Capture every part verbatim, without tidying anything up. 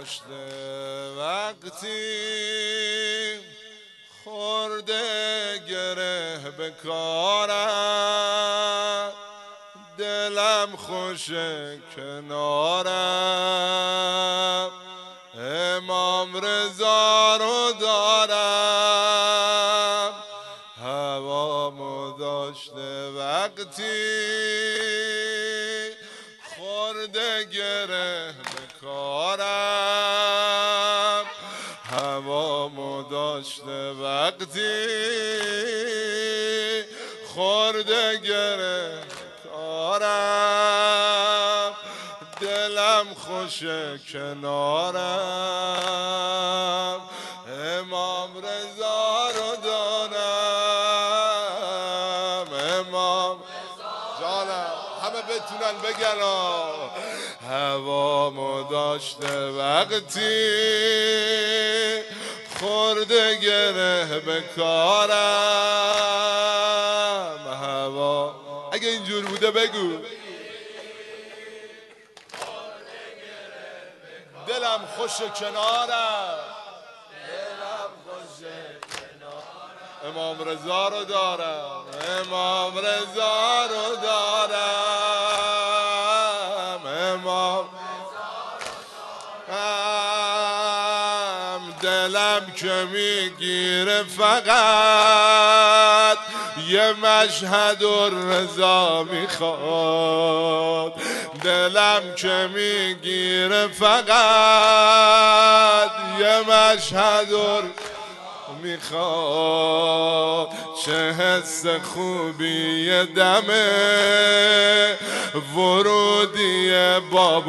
داشته وقتی خورده گره به کارم، دلم خوشه کنارم، امام رضا رو دارم. هوامو داشته وقتی خورده گره به کارم، هوامو داشته وقتی خورده گره کارم، دلم خوشه کنارم، امام رضا رو دارم. امام جانم همه بتونن بگن هوامو داشته وقتی خورده گره به کارم، هوا اگه اینجور بوده بگو دلم خوش کنارم، دلم خوش کنارم، امام رضا رو دارم، امام رضا رو دارم، امام دلم که میگیره فقط یه مشهد الرضا میخواد، دلم که میگیره فقط یه مشهد الرضا میخواد، چه حس خوبی دمه ورودی باب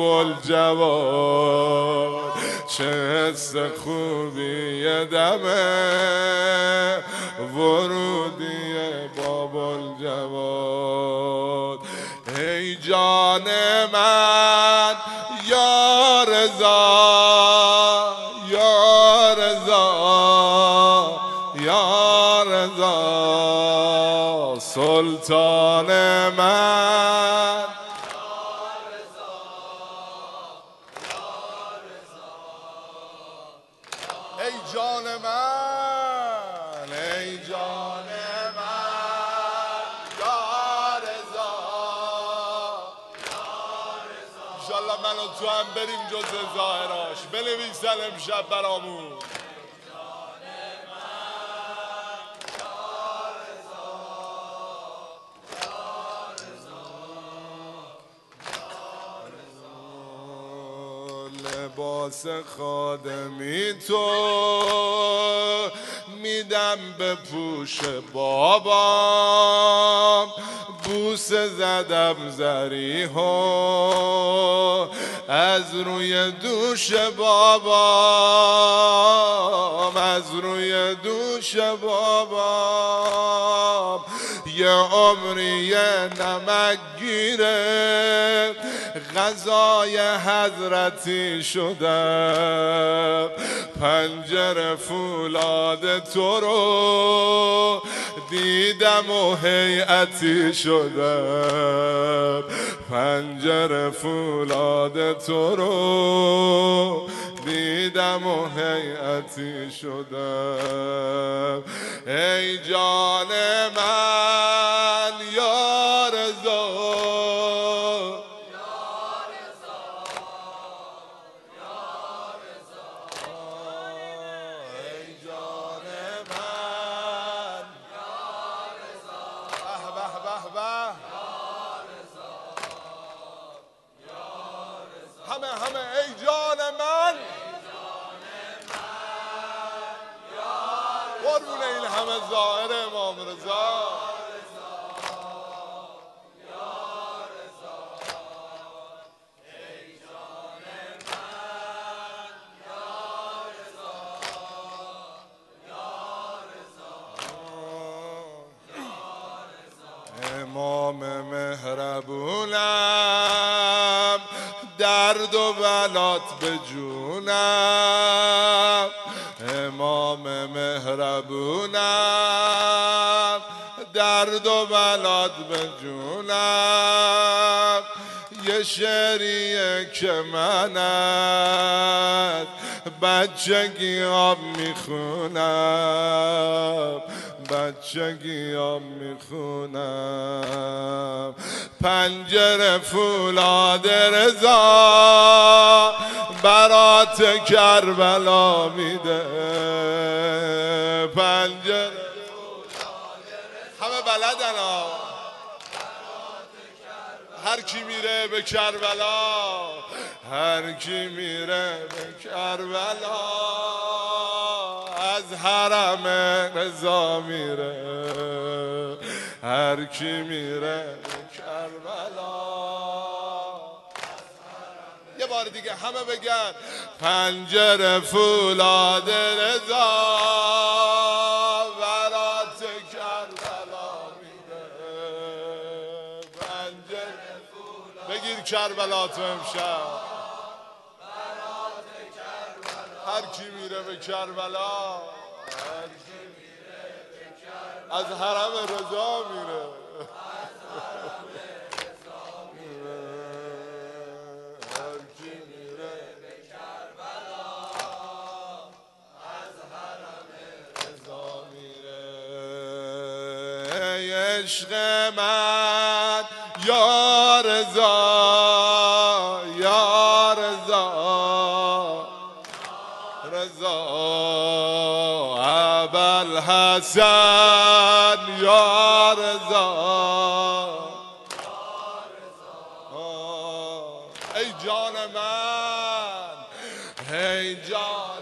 الجواد، چه حس خوبی دمه ورودی باب الجواد. ای جان من یا رضا، یا رضا، یا رضا، سلطان من، ای جان من، ای جان من یا رضا، انشالله من و تو هم بریم جز ظاهراش، بنویسن امشب برامون لباس خادمی تو میدم به پوش بابام، بوسه زدم زریحو از روی دوش بابام، از روی دوش بابام، یه عمری یه نمک گیره غذای حضرتی شدم، پنجره فولاد تو رو دیدم و هیئتی شدم، پنجره فولاد تو رو دیدم و هیئتی شدم. ای جان من یا رضا، همه همه ای جان من، قربون این همه ظاهر امام رضا، امام مهربونم درد و بلات به جونم، امام مهربونم درد و بلات به جونم، یه شعریه که من از بچگیام میخونم، بچگیام میخونم. پنجره فولاد رضا برات کربلا میده، پنجره همه بلدن ها. هر کی میره به کربلا، هر کی میره به کربلا از حرم رضا میره، هر کی میره به کربلا. یه بار دیگه همه بگن پنجره فولاد رضا برات کربلا میده، پنجره فولاد بگیر کربلا تو امشب. هر کی میره به کربلا، هر کی میره به کربلا از حرم رضا میره، هر کی میره به کربلا از حرم رضا میره. ای عشق من یا رضا، یا رضا، رضا ابوالحسن یا رضا، ای جان من، ای جان